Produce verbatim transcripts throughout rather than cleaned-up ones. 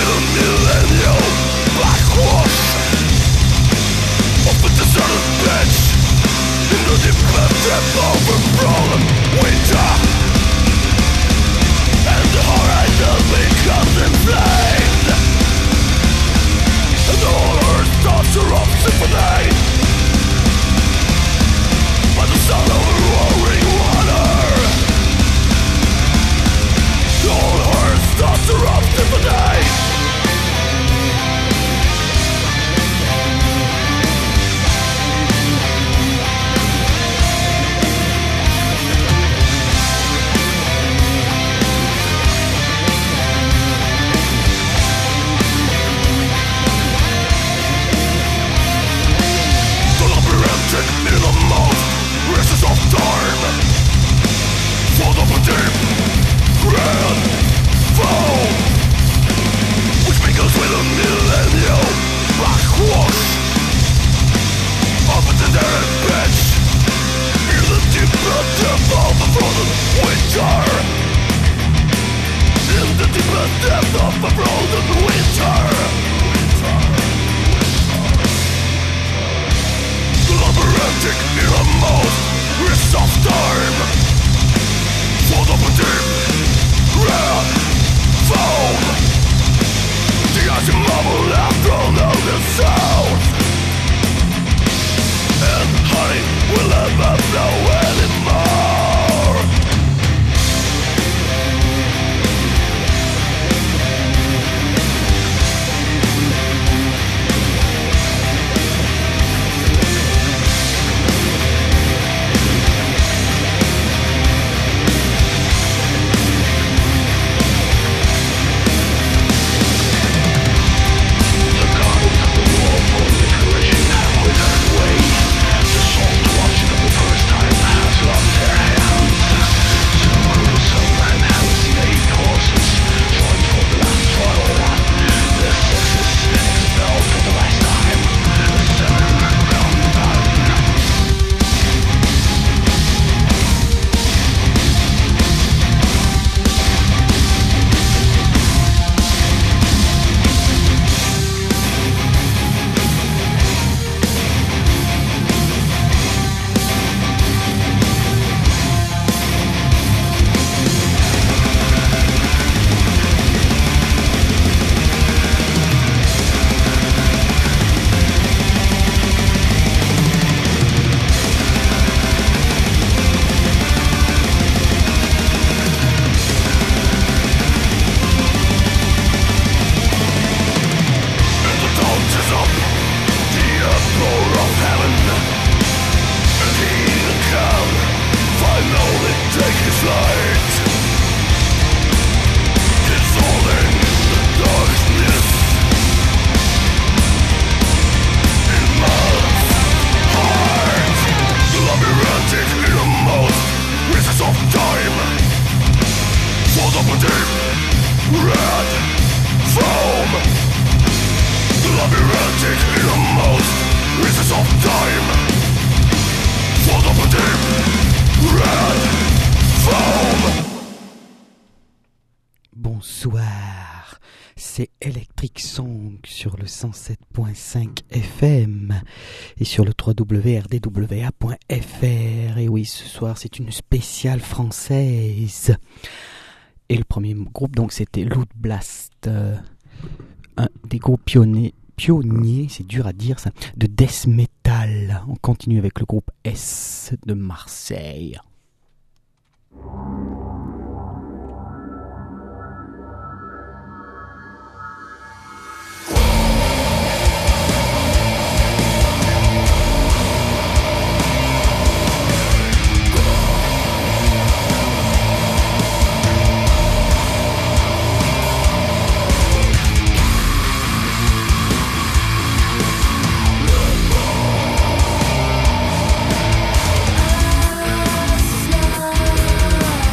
Bonsoir, c'est Electric Song sur le cent sept point cinq F M et sur le w w w point r d w a point f r. Et oui, ce soir c'est une spéciale française. Et le premier groupe donc c'était Loot Blast, euh, un des groupes pionniers, pionniers, c'est dur à dire ça, de death metal. On continue avec le groupe S de Marseille. Love.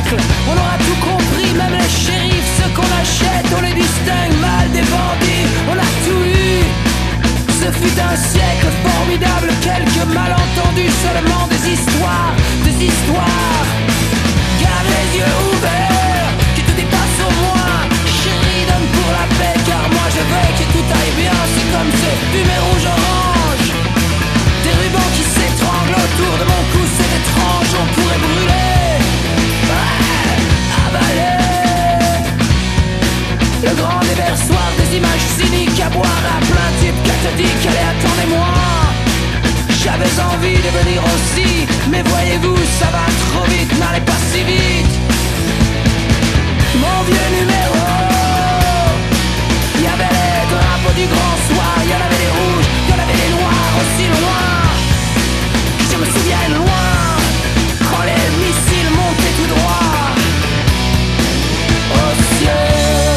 siècle. On aura tout compris, même les shérifs, ceux qu'on achète, on les distingue mal des bandits. On a tout eu. Ce fut un siècle formidable, quelques malentendus, seulement des histoires, des histoires. Garde les yeux ouverts, que tout dépasse au moins. Chérie, donne pour la paix, car moi je veux que tout aille bien. C'est comme ces fumées rouge-orange, des rubans qui s'étranglent autour de mon cou, c'est étrange, on pourrait brûler, ouais, avaler le grand déversoir des images cyniques à boire à plein tube cathodique. Allez, attendez-moi, j'avais envie de venir aussi, mais voyez-vous, ça va trop vite, n'allez pas si vite. Mon vieux numéro, il y avait les drapeaux du grand soir, il y en avait les rouges, il y en avait les noirs, aussi loin que je me souvienne loin, quand les missiles montaient tout droit au ciel.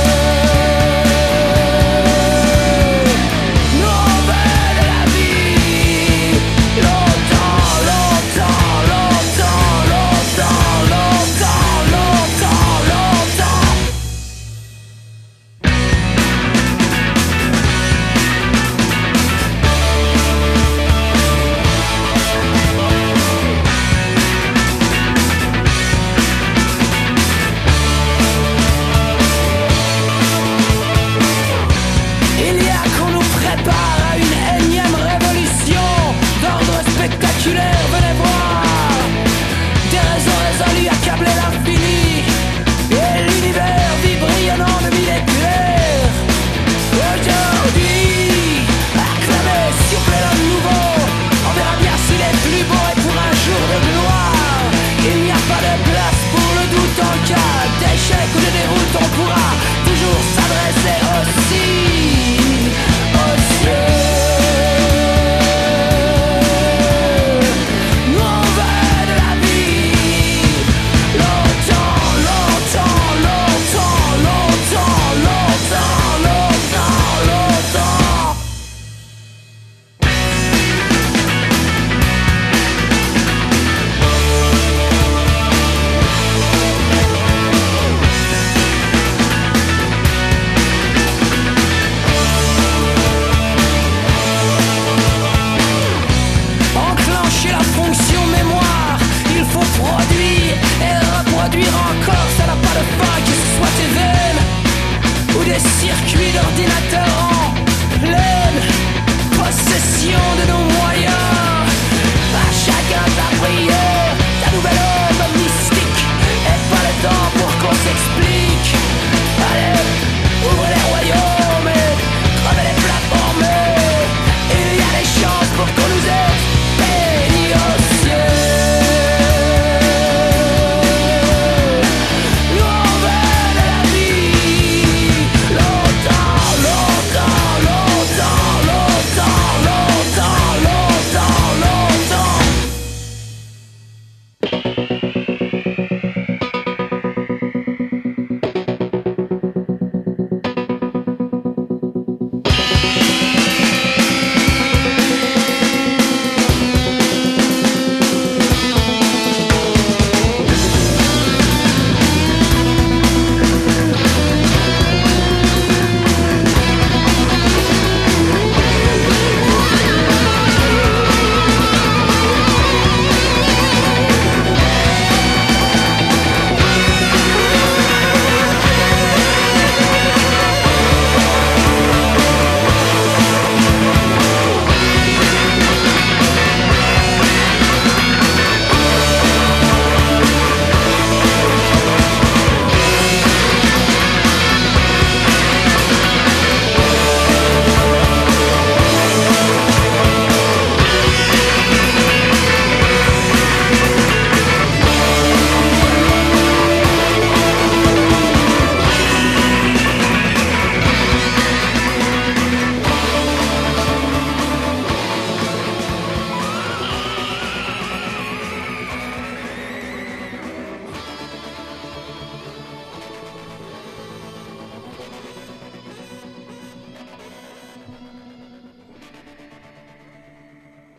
Venez voir des réseaux résolus accabler l'infini et l'univers vibrillonnant de mille éclairs. Aujourd'hui, acclamez, soufflez l'homme nouveau. On verra bien s'il est plus beau et pour un jour de gloire. Il n'y a pas de place pour le doute en cas d'échec ou de déroute. On pourra toujours s'adresser aussi au ciel. Produire et reproduire encore, ça n'a pas de fin, que ce soit tes veines ou des circuits d'ordinateur en pleine possession de nos moyens. À chacun ta prière, ta nouvelle œuvre mystique, et pas le temps pour qu'on s'explique. Allez, ouvrez les royaumes et crevez les plateformes, et il y a des chances pour qu'on nous aide bénis au ciel.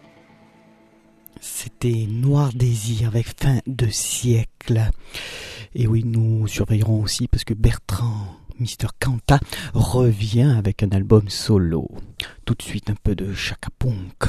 C'était Noir Désir avec Fin de siècle. Et oui, nous surveillerons aussi parce que Bertrand, mister Kanta, revient avec un album solo. Tout de suite, un peu de Chaka Ponk.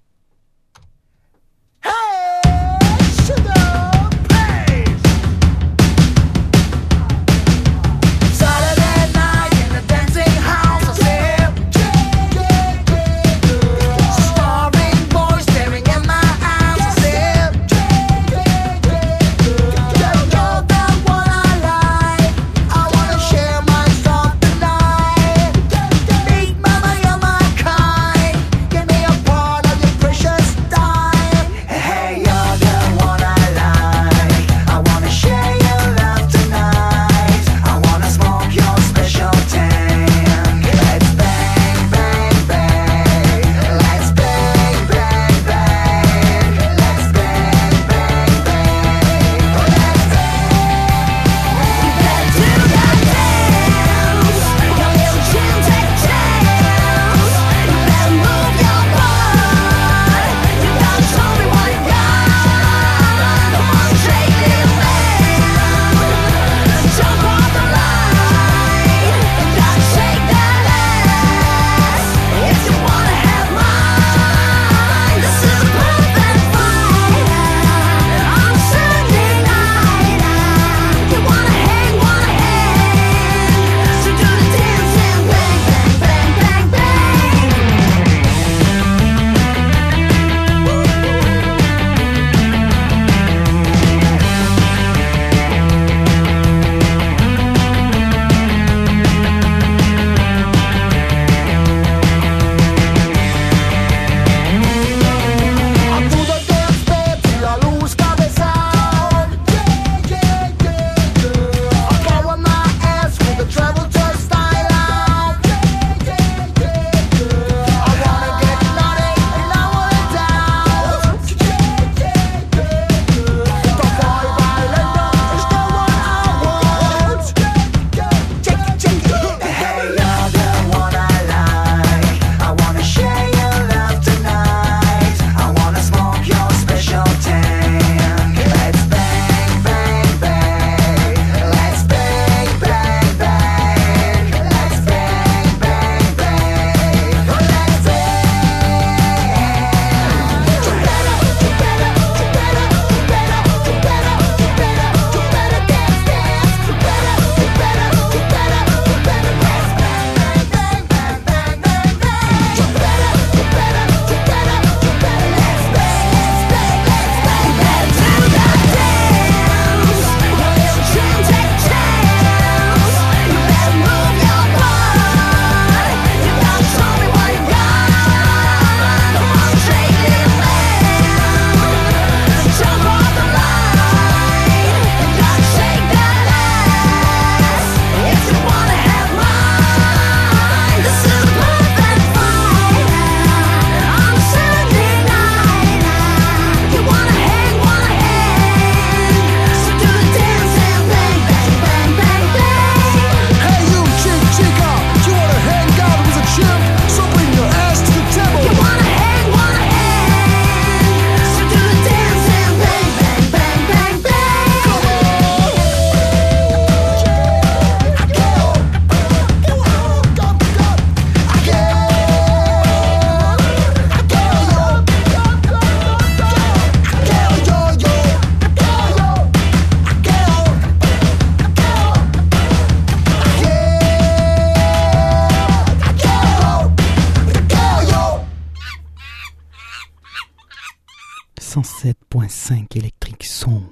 cent sept point cinq Electric Song.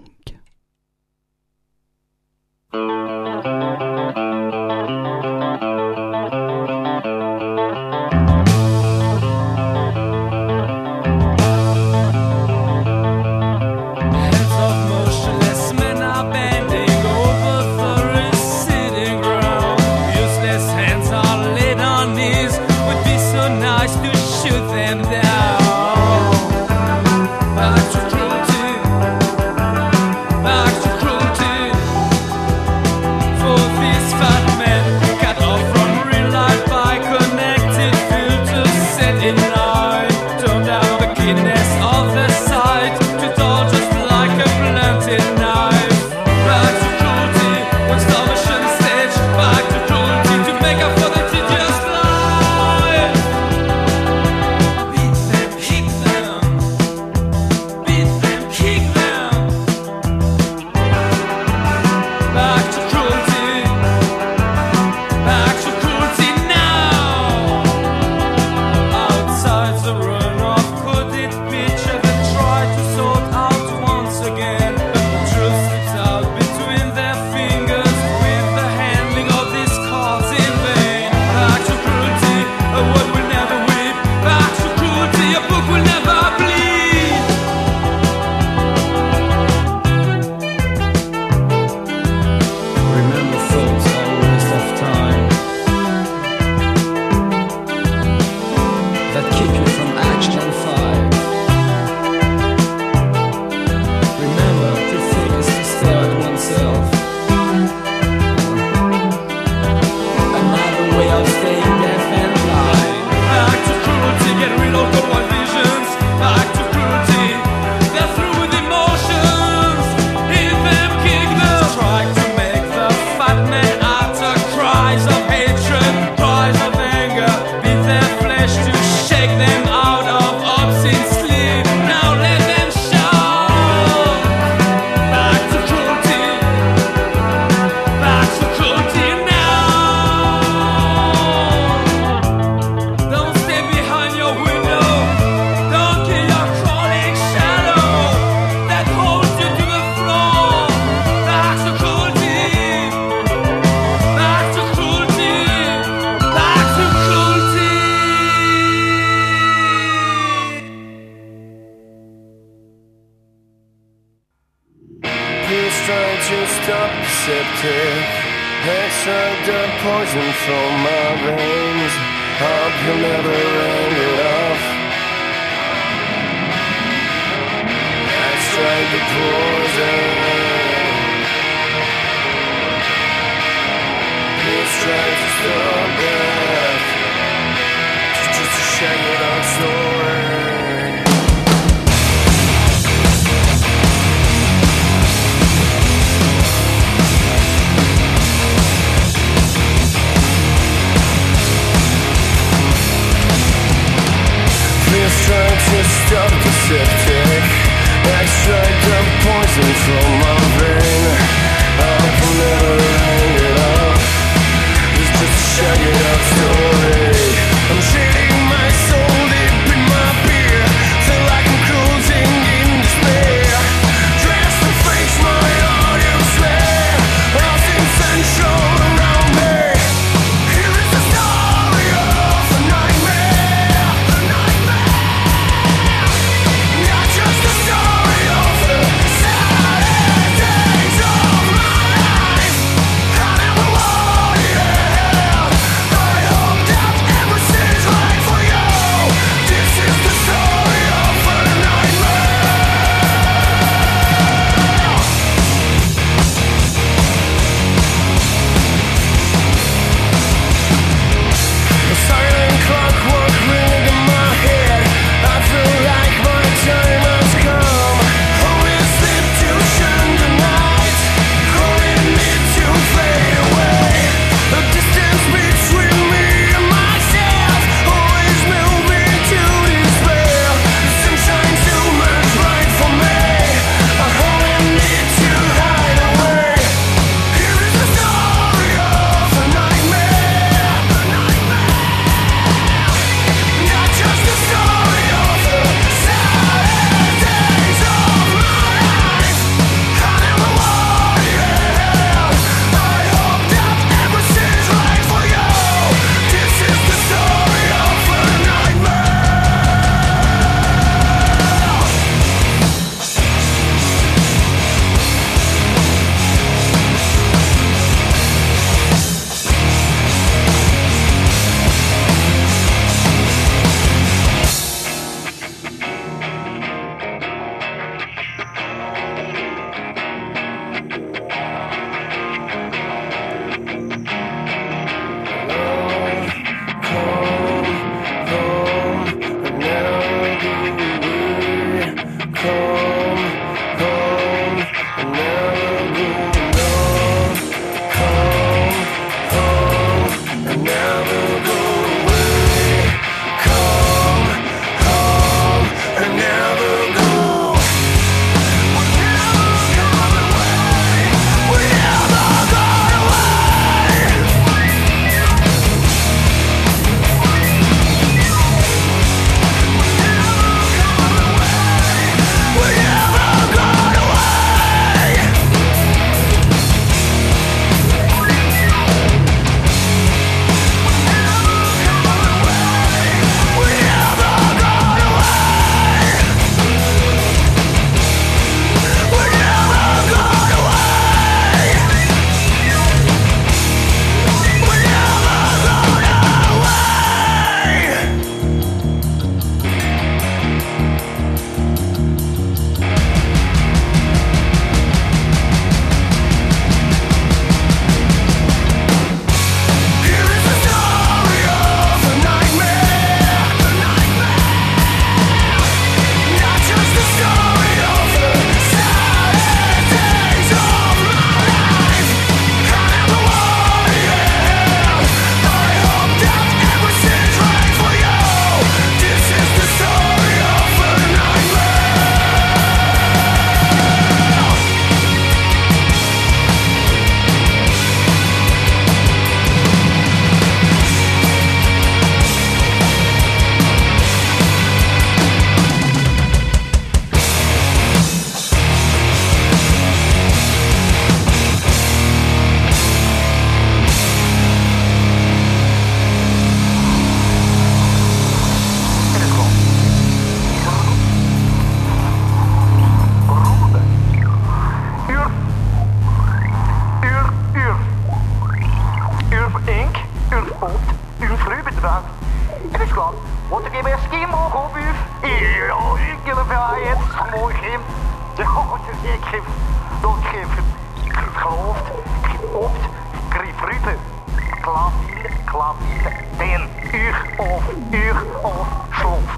Them down. I like to cruelty. to stop the septic. Extract the poison from my veins. Hope you'll never end it off. Extract the poison. Please try to stop death. It's just a shake it out story. Please try to stop the septic. Extract the poison from my vein. I can never hang it up. It's just a shame. opt, uw vrubedrag. Het is klaar. Want ik heb een scheenboog op u. Ja, ik heb een vrijheid. Mooi geef. Ja, ik geef. Dat geef. Ik geef geloofd. Ik geef opt. Ik geef vruten. Klavier, klavier. Den. Uur of uur of sloft.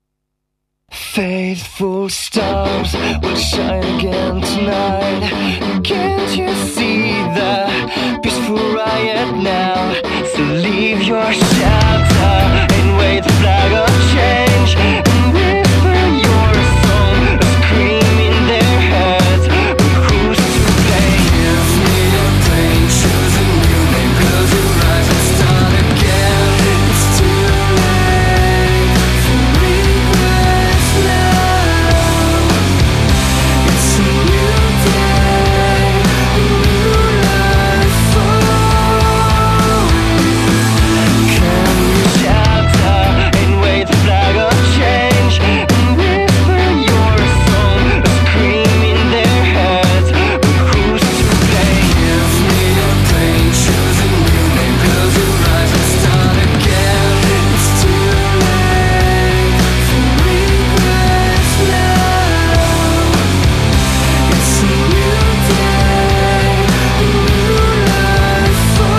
Faithful stars will shine again tonight. Can't you see the peaceful riot now? So leave your shelter and wave the flag of change and whisper your song, a scream in their heads. Who's to blame? Give me your pain, choose a new name, close your eyes and start again. It's too late for regrets now. It's a new day, a new life for you. Can you shelter and wave the flag of change and whisper your song, a scream in their heads? But who's to blame? Give me your pain, choose a new name, close your eyes and start again. It's too late for regrets now. It's a new day, a new life for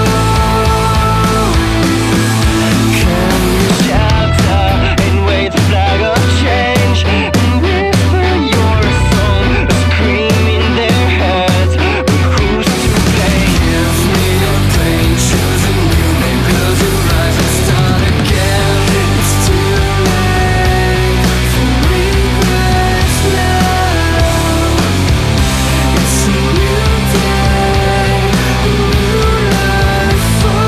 you. Can you shelter and wave the flag of change and whisper your song, a scream in their heads? But who's to blame? Give me your pain, choose a new name, close your eyes and start again. It's too late for regrets now. It's a new day, a new life for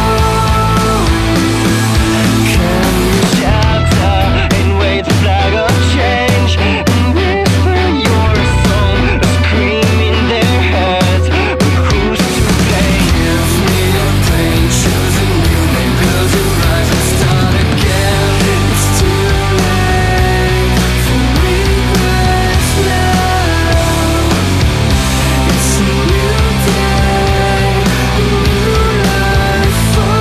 you. Can you shelter and wave the flag of change and whisper your song, a scream in their heads? But who's to blame? Give me your pain, choose a new name, close your eyes and start again. It's too late for regrets now. It's a new day, a new life for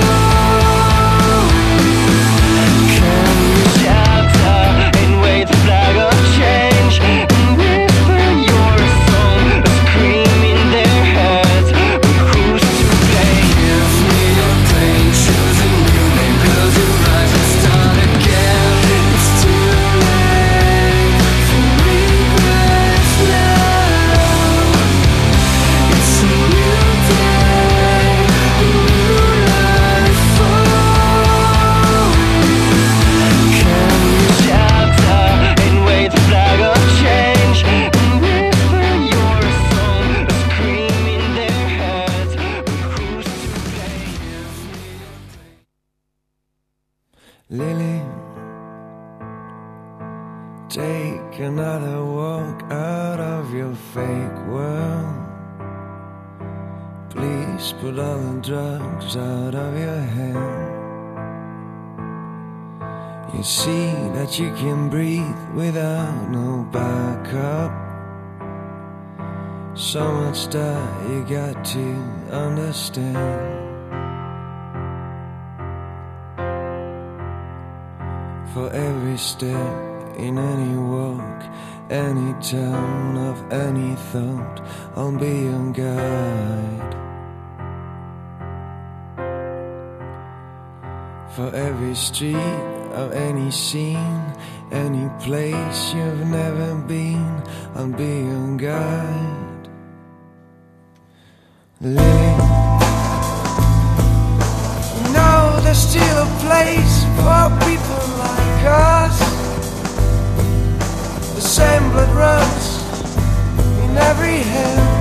you. Can you shelter and wave the flag of change and whisper your song, a scream in their heads? But who's to blame? Give me your pain, choose a new name, close your eyes and start again. It's too late for regrets now. It's a new day, a new life for you. Can you shelter and wave the flag of change and whisper your song, a scream in their heads? But who's to blame? Lily, take another walk out of your fake world. Please put all the drugs out of your head. You see that you can breathe without no backup. So much that you got to understand. For every step in any walk, any turn of any thought, I'll be your guide. For every street of any scene, any place you've never been, I'll be your guide. Lily, you know there's still a place for people like us. The same blood runs in every hand.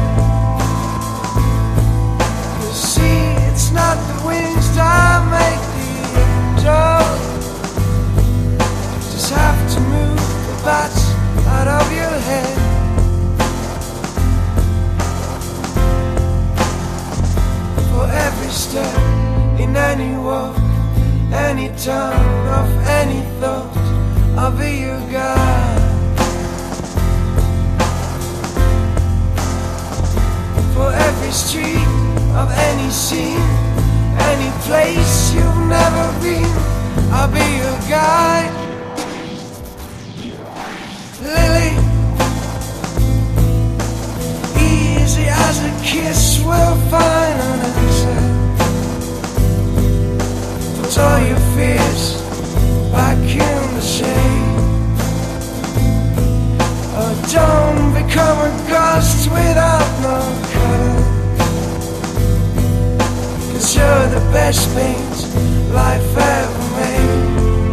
You see, it's not the wings that make the angel. Just have to move the bats out of your head. For every step in any walk, any turn of any thought, I'll be your guide. For every street of any scene, any place you've never been, I'll be your guide. Lily, easy as a kiss, we'll find an answer. Put all your fears back in the shade. Oh, don't become a ghost without no color, 'cause you're the best paint life ever made.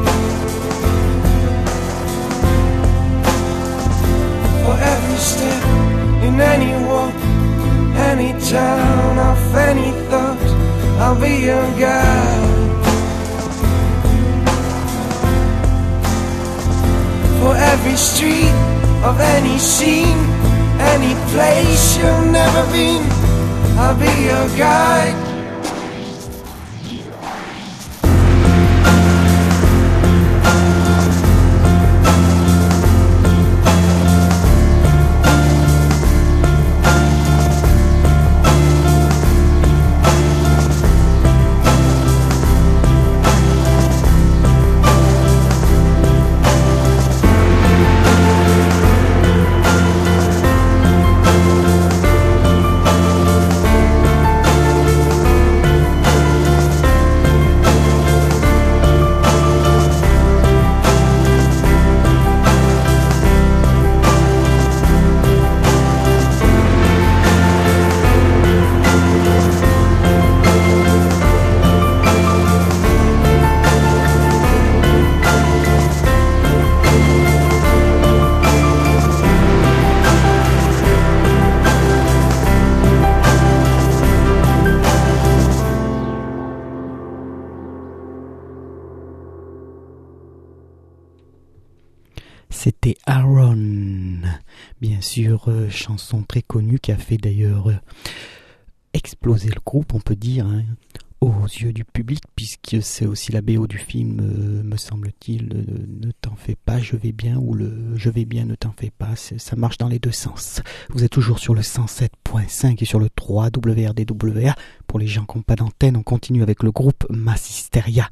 For every step in any walk, any town, off any thought, I'll be your guide. For every street of any scene, any place you've never been, I'll be your guide. C'était Aaron, bien sûr, euh, chanson très connue qui a fait d'ailleurs euh, exploser le groupe, on peut dire, hein, aux yeux du public, puisque c'est aussi la B O du film, euh, me semble-t-il, euh, Ne t'en fais pas, je vais bien, ou le Je vais bien, ne t'en fais pas, ça marche dans les deux sens. Vous êtes toujours sur le cent sept point cinq et sur le trois W R D W A. Pour les gens qui n'ont pas d'antenne, on continue avec le groupe Massisteria.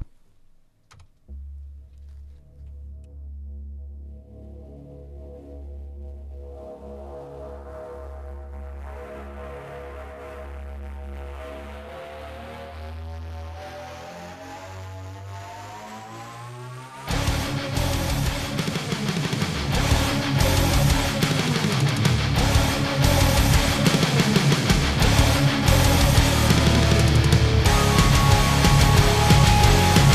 Lily,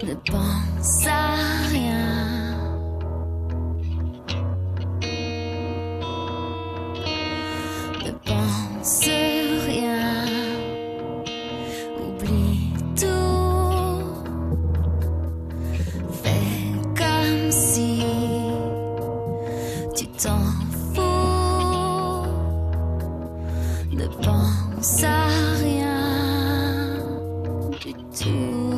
ne pense à rien. Ne pense rien. Oublie tout. Fais comme si tu t'en fous. Ne pense à rien du tout.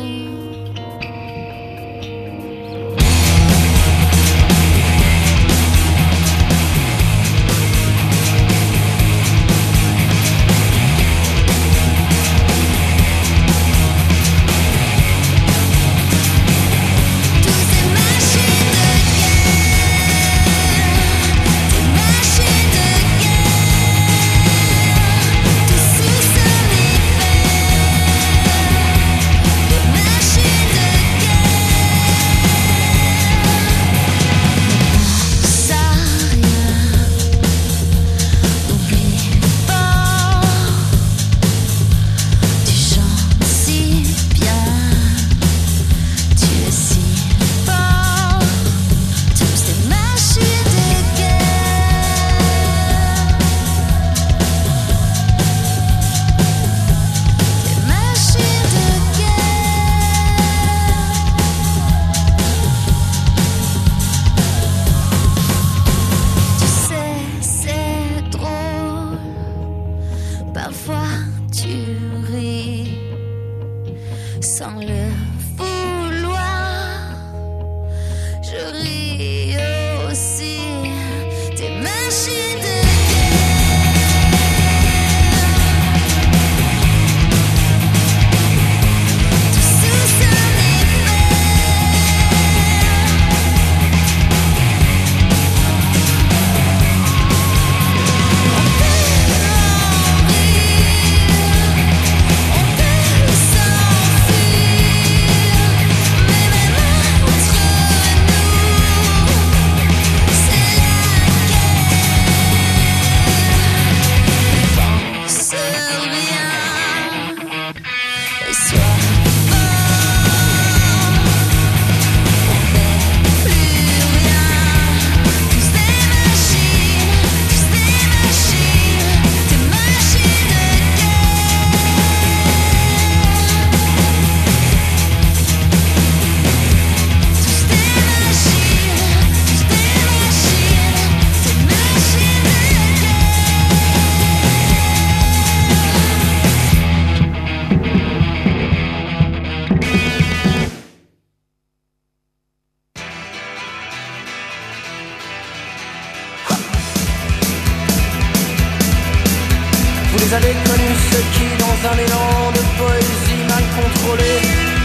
Vous avez connu ceux qui, dans un élan de poésie mal contrôlée,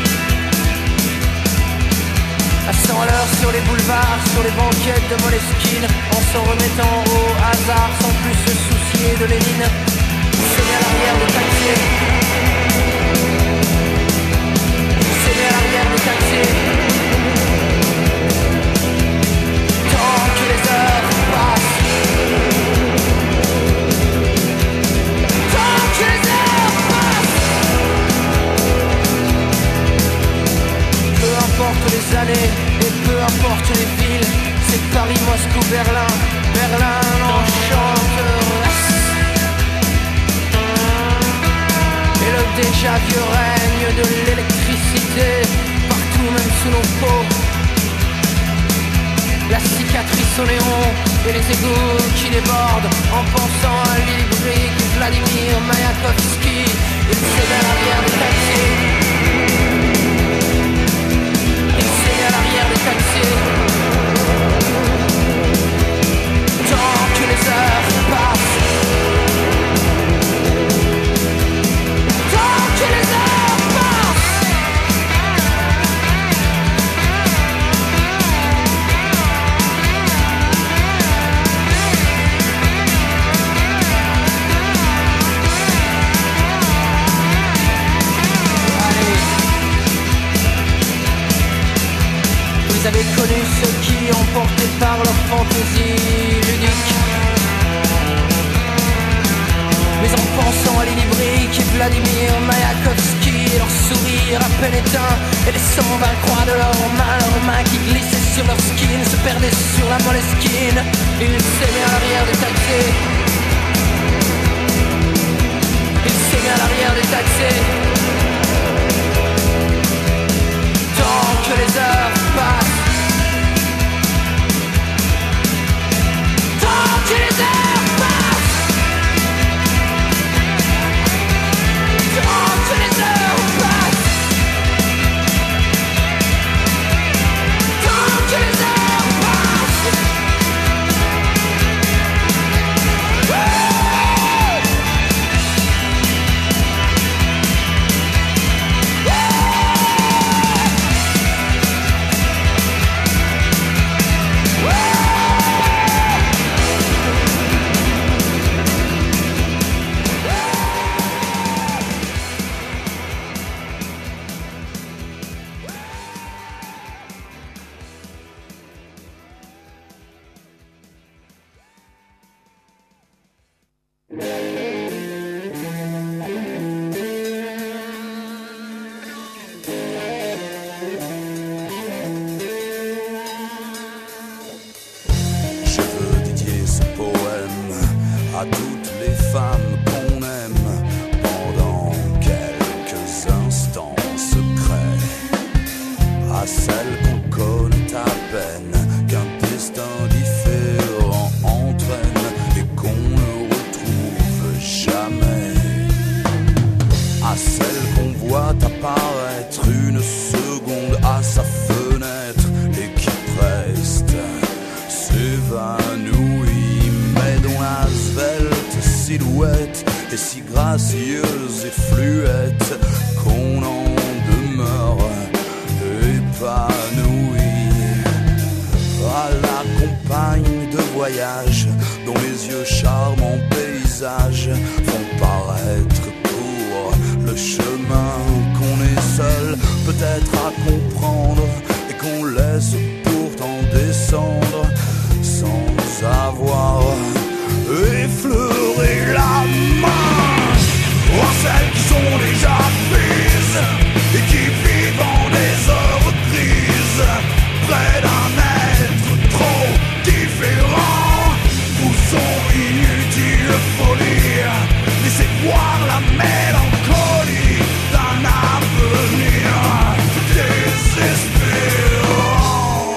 à cent à l'heure sur les boulevards, sur les banquettes de Moleskine, en s'en remettant au hasard sans plus se soucier de Lénine, sonner à l'arrière des taxis, sonner à l'arrière des taxis, tant que les heures passent. Peu importe les années et peu importe les villes, c'est Paris, Moscou, Berlin, Berlin l'enchanteresse. Et le déjà vieux règne de l'électricité, partout même sous nos peaux. La cicatrice au néon et les égouts qui débordent, en pensant à Lily Brick et Vladimir Mayakovsky. Il s'est à l'arrière des taxis. Il s'est à l'arrière des taxis. Tant que les heures passent. Tant que les heures passent. Vous avez connu ceux qui, emportés par leur fantaisie ludique, mais en pensant à Lily Brick et Vladimir Mayakovsky, leur sourire sourire à peine éteint et les cent vingt croix de leurs mains, leurs mains qui glissaient sur leur skin, se perdaient sur la moleskine. Ils s'aimaient à l'arrière des taxis. Ils s'aimaient à l'arrière des taxis. Tant que les heures passent, tant que les heures passent, tant que les heures passent, tant que les heures passent. À toutes les femmes qu'on aime pendant quelques instants secrets, à celles qu'on connaît à peine, qu'un destin différent entraîne et qu'on ne retrouve jamais, à celles qu'on voit apparaître une seconde à sa fenêtre et qui preste s'évanouit, mais dont la svelte silhouette est si gracieuse et fluette qu'on en demeure épanoui. À la compagne de voyage dont les yeux charmants paysages font paraître court le chemin qu'on est seul peut-être à comprendre et qu'on laisse pourtant descendre sans avoir effleuré la main. Oh, celles qui sont déjà prises et qui vivent en des heures grises, près d'un être trop différent, où son inutile folie laissez voir la mélancolie d'un avenir désespérant.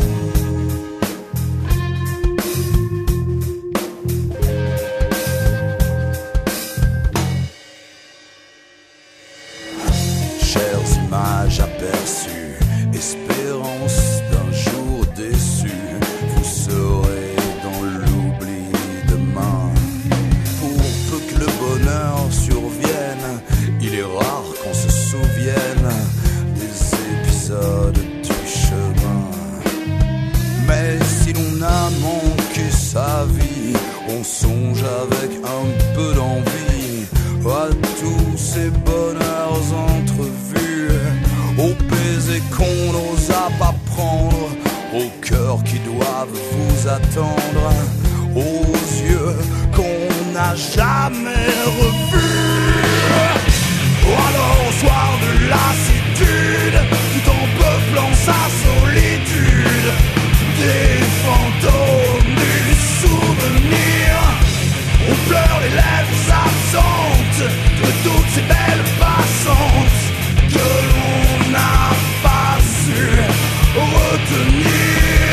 Chères images aperçues, espérance d'un jour déçu, vous serez dans l'oubli demain. Pour peu que le bonheur survienne, il est rare qu'on se souvienne des épisodes du chemin. Mais si l'on a manqué sa vie, on songe avec un peu d'envie à tous ces bonheurs entrevus, aux baisers qu'on n'osa pas prendre, aux cœurs qui doivent vous attendre, aux yeux qu'on n'a jamais revus. Alors au soir de lassitude, tout en peuplant sa solitude, des fantômes du souvenir, on pleure les lèvres absentes de toutes ces belles passantes que l'on n'a pas su retenir.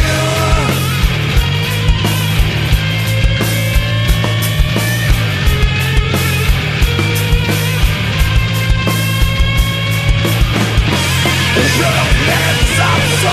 On pleure les lèvres absentes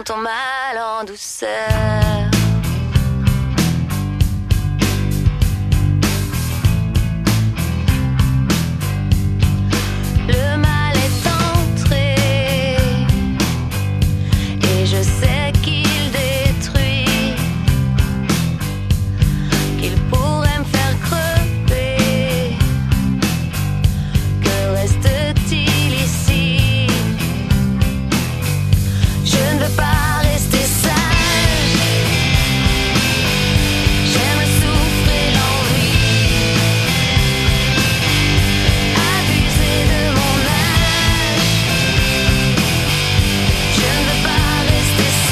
ton mal en douceur. Le mal est entré et je sais qu'il détruit, qu'il pourrait me faire crever. Que reste-t-il ici? Je ne veux pas rester sage. J'aime souffrir l'envie, abuser de mon âge. Je ne veux pas rester sage.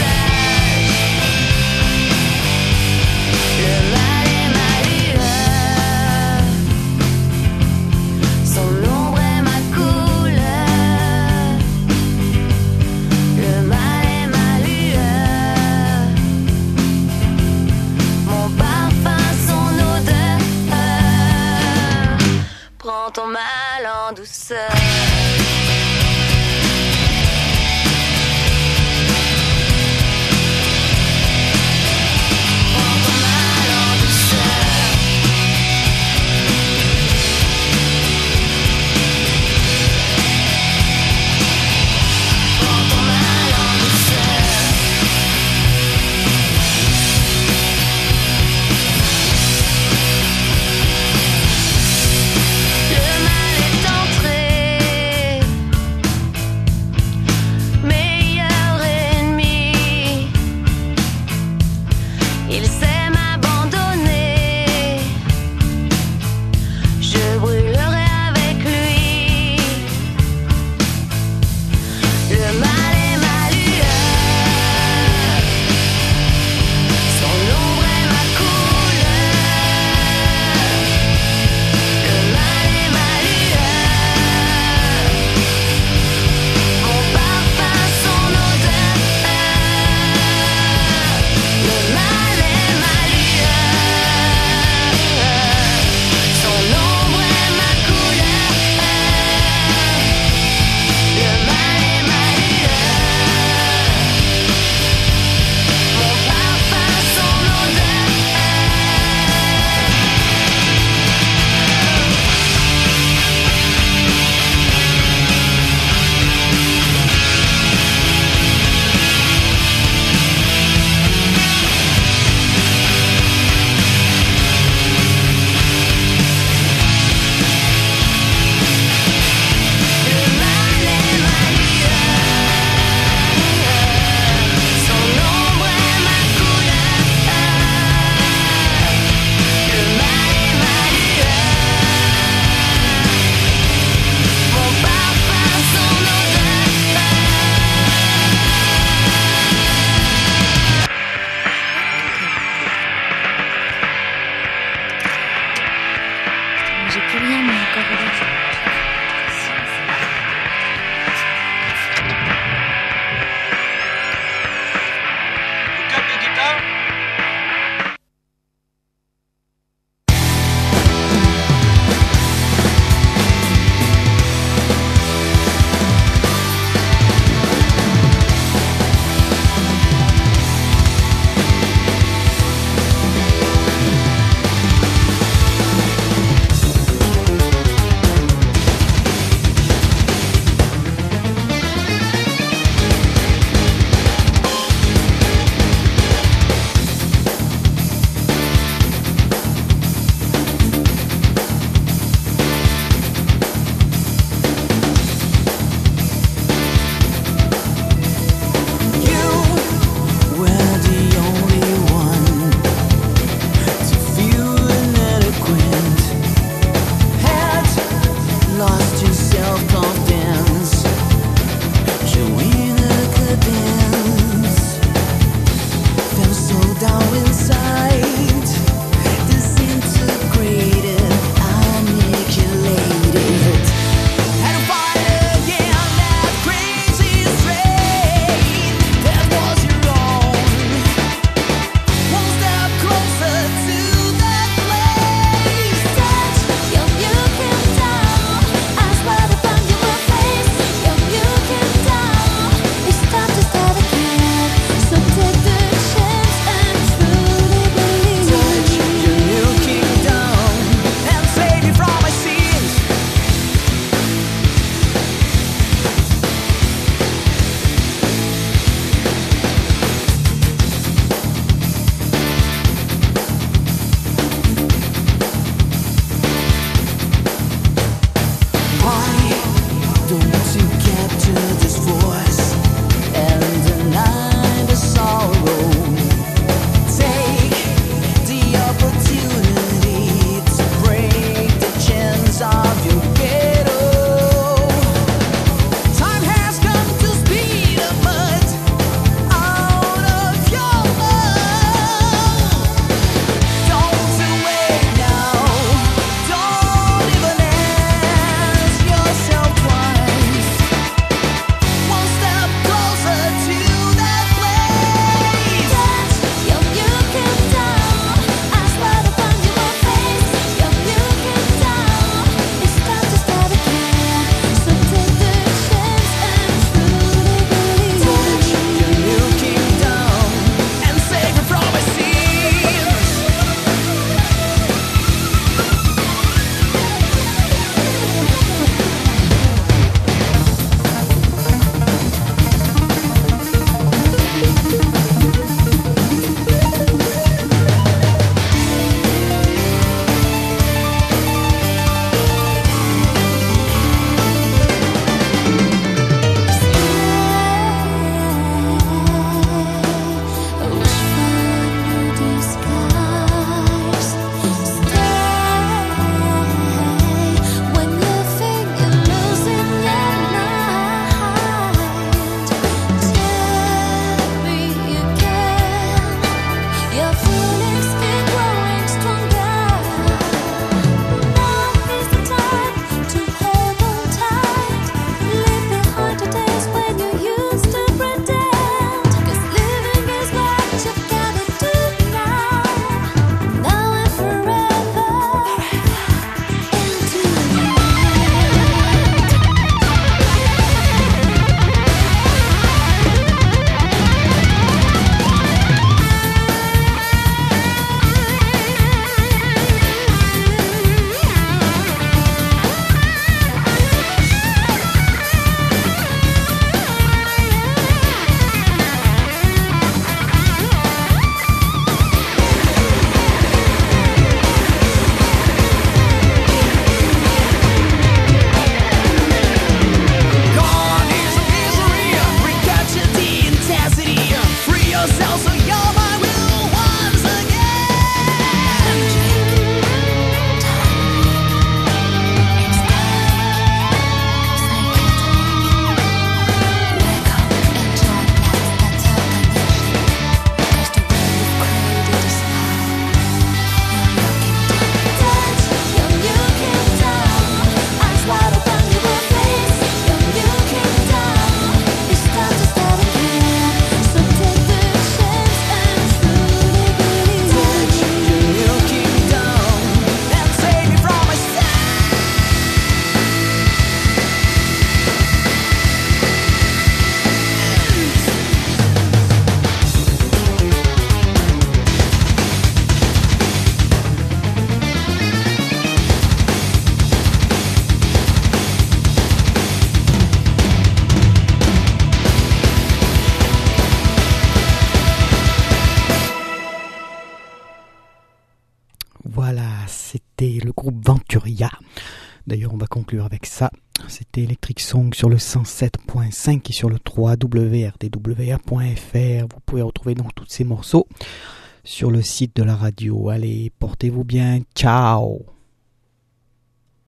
Voilà, c'était le groupe Venturia. D'ailleurs, on va conclure avec ça. C'était Electric Song sur le cent sept point cinq et sur le w w w point r d w a point f r. Vous pouvez retrouver donc tous ces morceaux sur le site de la radio. Allez, portez-vous bien. Ciao!